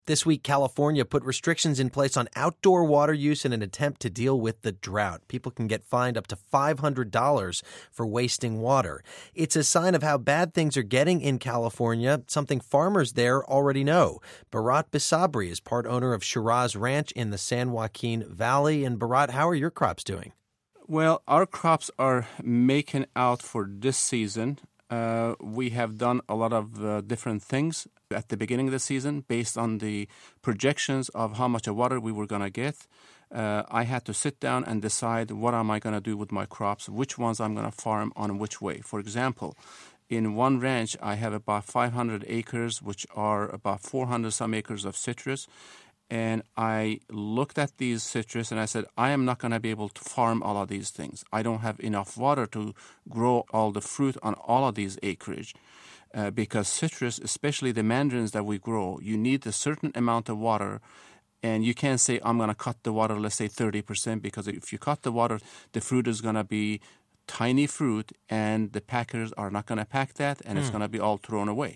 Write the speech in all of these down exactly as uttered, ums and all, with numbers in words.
This week, California put restrictions in place on outdoor water use in an attempt to deal with the drought. People can get fined up to five hundred dollars for wasting water. It's a sign of how bad things are getting in California, something farmers there already know. Bharat Bisabri is part owner of Shiraz Ranch in the San Joaquin Valley. And Bharat, how are your crops doing? Well, our crops are making out for this season. Uh, we have done a lot of uh, different things at the beginning of the season based on the projections of how much of water we were going to get. Uh, I had to sit down and decide what am I going to do with my crops, which ones I'm going to farm on which way. For example, in one ranch, I have about five hundred acres, which are about four hundred some acres of citrus. And I looked at these citrus and I said, I am not going to be able to farm all of these things. I don't have enough water to grow all the fruit on all of these acreage. Uh, because citrus, especially the mandarins that we grow, you need a certain amount of water. And you can't say, I'm going to cut the water, let's say thirty percent, because if you cut the water, the fruit is going to be tiny fruit and the packers are not going to pack that and mm. it's going to be all thrown away.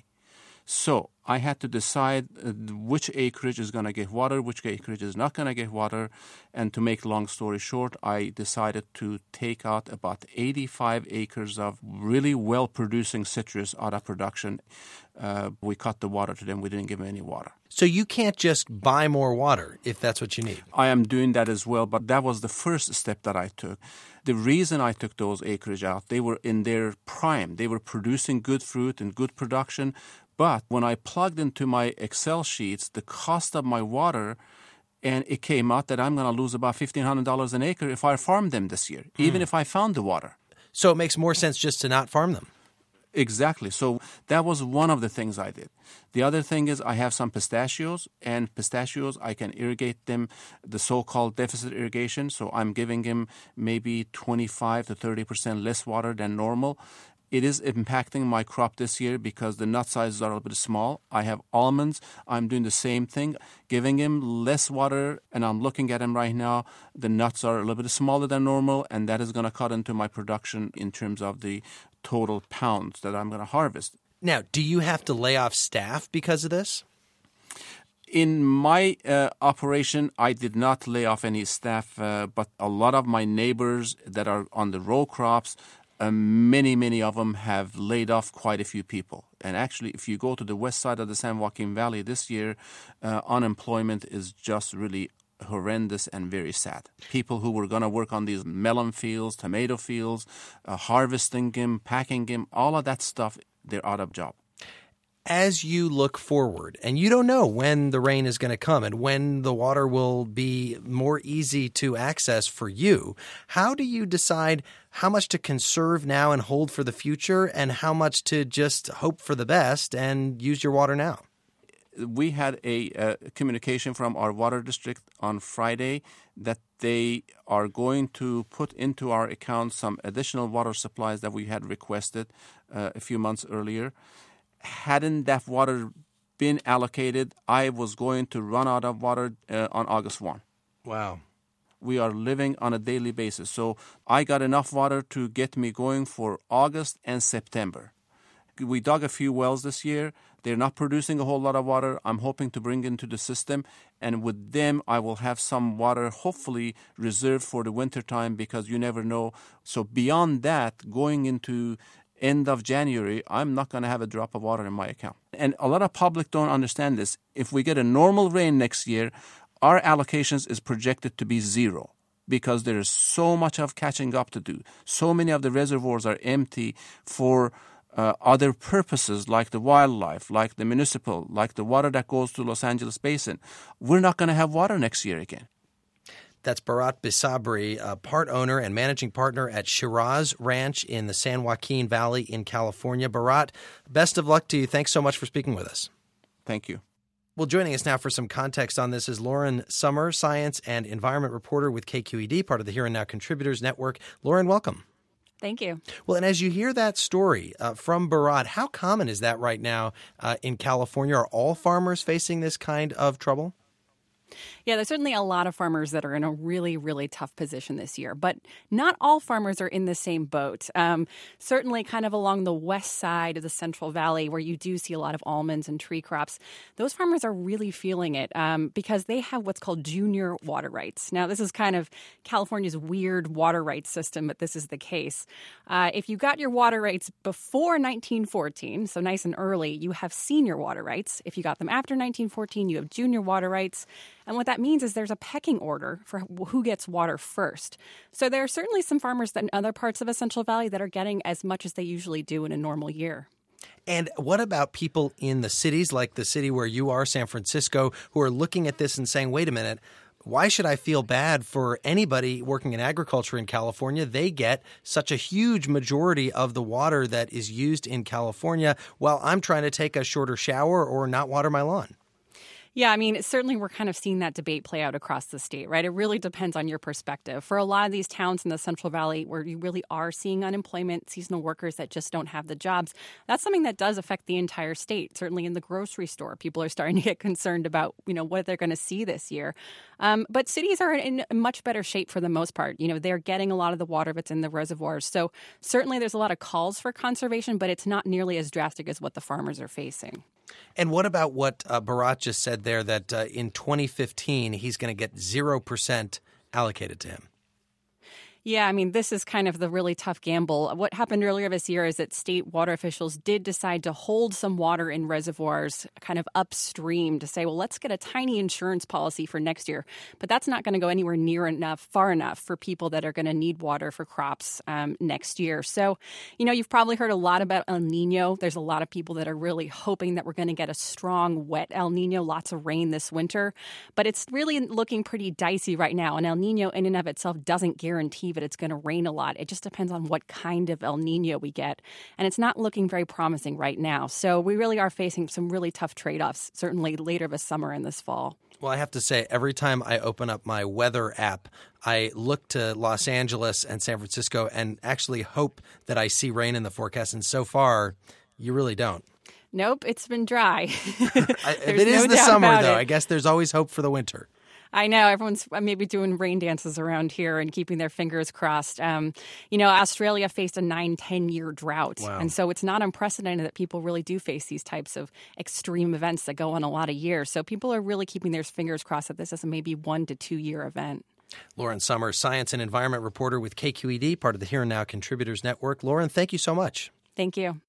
So I had to decide which acreage is going to get water, which acreage is not going to get water. And to make long story short, I decided to take out about eighty-five acres of really well-producing citrus out of production. Uh, we cut the water to them. We didn't give them any water. So you can't just buy more water if that's what you need. I am doing that as well, but that was the first step that I took. The reason I took those acreage out, they were in their prime. They were producing good fruit and good production. But when I plugged into my Excel sheets the cost of my water, and it came out that I'm going to lose about fifteen hundred dollars an acre if I farm them this year, hmm. even if I found the water. So it makes more sense just to not farm them. Exactly. So that was one of the things I did. The other thing is I have some pistachios, and pistachios, I can irrigate them, the so-called deficit irrigation. So I'm giving them maybe twenty-five to thirty percent less water than normal. It is impacting my crop this year because the nut sizes are a little bit small. I have almonds. I'm doing the same thing, giving them less water, and I'm looking at them right now. The nuts are a little bit smaller than normal, and that is going to cut into my production in terms of the total pounds that I'm going to harvest. Now, do you have to lay off staff because of this? In my uh, operation, I did not lay off any staff, uh, but a lot of my neighbors that are on the row crops, Uh, many, many of them have laid off quite a few people. And actually, if you go to the west side of the San Joaquin Valley this year, uh, unemployment is just really horrendous and very sad. People who were going to work on these melon fields, tomato fields, uh, harvesting them, packing them, all of that stuff, they're out of job. As you look forward, and you don't know when the rain is going to come and when the water will be more easy to access for you, how do you decide how much to conserve now and hold for the future and how much to just hope for the best and use your water now? We had a uh, communication from our water district on Friday that they are going to put into our account some additional water supplies that we had requested uh, a few months earlier. Hadn't that water been allocated, I was going to run out of water uh, on August first. Wow. We are living on a daily basis. So I got enough water to get me going for August and September. We dug a few wells this year. They're not producing a whole lot of water. I'm hoping to bring into the system. And with them, I will have some water hopefully reserved for the wintertime because you never know. So beyond that, going into end of January, I'm not going to have a drop of water in my account. And a lot of public don't understand this. If we get a normal rain next year, our allocations is projected to be zero because there is so much of catching up to do. So many of the reservoirs are empty for uh, other purposes like the wildlife, like the municipal, like the water that goes to Los Angeles Basin. We're not going to have water next year again. That's Bharat Bisabri, a part owner and managing partner at Shiraz Ranch in the San Joaquin Valley in California. Bharat, best of luck to you. Thanks so much for speaking with us. Thank you. Well, joining us now for some context on this is Lauren Sommer, science and environment reporter with K Q E D, part of the Here and Now Contributors Network. Lauren, welcome. Thank you. Well, and as you hear that story uh, from Bharat, how common is that right now uh, in California? Are all farmers facing this kind of trouble? Yeah, there's certainly a lot of farmers that are in a really, really tough position this year, but not all farmers are in the same boat. Um, certainly kind of along the west side of the Central Valley, where you do see a lot of almonds and tree crops, those farmers are really feeling it um, because they have what's called junior water rights. Now, this is kind of California's weird water rights system, but this is the case. Uh, if you got your water rights before nineteen fourteen, so nice and early, you have senior water rights. If you got them after nineteen fourteen, you have junior water rights. And what that means is there's a pecking order for who gets water first. So there are certainly some farmers that in other parts of the Central Valley that are getting as much as they usually do in a normal year. And what about people in the cities, like the city where you are, San Francisco, who are looking at this and saying, wait a minute, why should I feel bad for anybody working in agriculture in California? They get such a huge majority of the water that is used in California while I'm trying to take a shorter shower or not water my lawn. Yeah, I mean, certainly we're kind of seeing that debate play out across the state, right? It really depends on your perspective. For a lot of these towns in the Central Valley where you really are seeing unemployment, seasonal workers that just don't have the jobs, that's something that does affect the entire state. Certainly in the grocery store, people are starting to get concerned about, you know, what they're going to see this year. Um, but cities are in much better shape for the most part. You know, they're getting a lot of the water that's in the reservoirs. So certainly there's a lot of calls for conservation, but it's not nearly as drastic as what the farmers are facing. And what about what uh, Bharat just said there, that uh, in twenty fifteen, he's going to get zero percent allocated to him? Yeah, I mean, this is kind of the really tough gamble. What happened earlier this year is that state water officials did decide to hold some water in reservoirs kind of upstream to say, well, let's get a tiny insurance policy for next year. But that's not going to go anywhere near enough, far enough for people that are going to need water for crops um, next year. So, you know, you've probably heard a lot about El Nino. There's a lot of people that are really hoping that we're going to get a strong, wet El Nino, lots of rain this winter. But it's really looking pretty dicey right now. And El Nino in and of itself doesn't guarantee that it's going to rain a lot. It just depends on what kind of El Nino we get. And it's not looking very promising right now. So we really are facing some really tough trade-offs, certainly later this summer and this fall. Well, I have to say, every time I open up my weather app, I look to Los Angeles and San Francisco and actually hope that I see rain in the forecast. And so far, you really don't. Nope, it's been dry. I, if it is no the summer, though, it. I guess there's always hope for the winter. I know everyone's maybe doing rain dances around here and keeping their fingers crossed. Um, you know, Australia faced a nine, ten-year drought. Wow. And so it's not unprecedented that people really do face these types of extreme events that go on a lot of years. So people are really keeping their fingers crossed that this is a maybe one to two year event. Lauren Summers, science and environment reporter with K Q E D, part of the Here and Now Contributors Network. Lauren, thank you so much. Thank you.